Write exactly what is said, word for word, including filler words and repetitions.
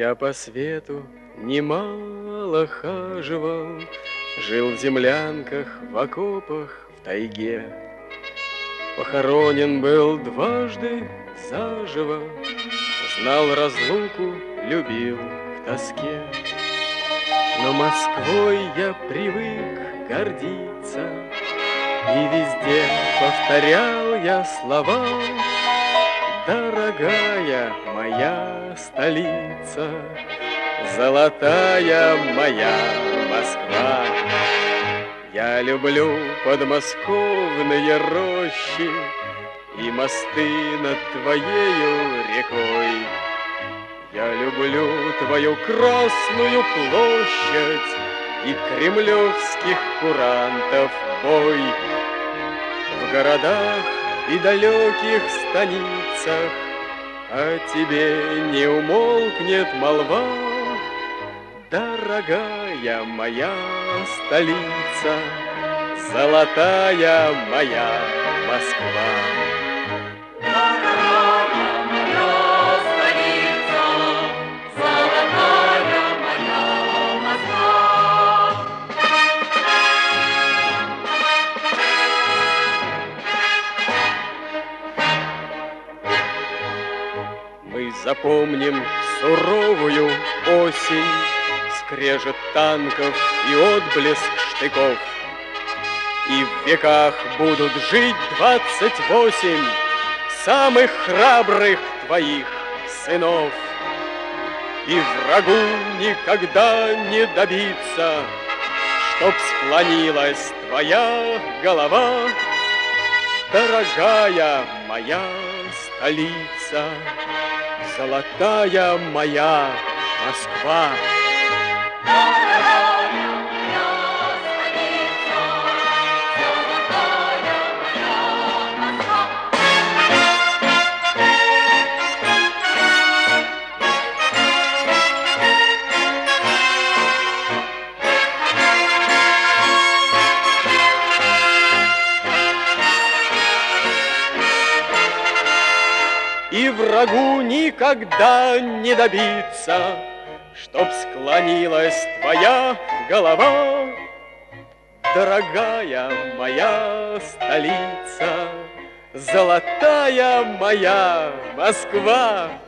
Я по свету немало хаживал, жил в землянках, в окопах, в тайге. Похоронен был дважды заживо, знал разлуку, любил в тоске. Но Москвой я привык гордиться, и везде повторял я слова: дорогая моя столица, золотая моя Москва. Я люблю подмосковные рощи и мосты над твоею рекой. Я люблю твою Красную площадь и кремлевских курантов бой. В городах и далеких станицах о тебе не умолкнет молва. Дорогая моя столица, золотая моя Москва. Дорогая моя столица, золотая моя Москва. Мы запомним суровую осень, скрежет танков и отблеск штыков. И в веках будут жить двадцать восемь самых храбрых твоих сынов. И врагу никогда не добиться, чтоб склонилась твоя голова. Дорогая моя столица, золотая моя Москва. Дорогая моя столица, золотая моя Москва. И врагу никогда не добиться, чтоб склонилась твоя голова. Дорогая моя столица, золотая моя Москва.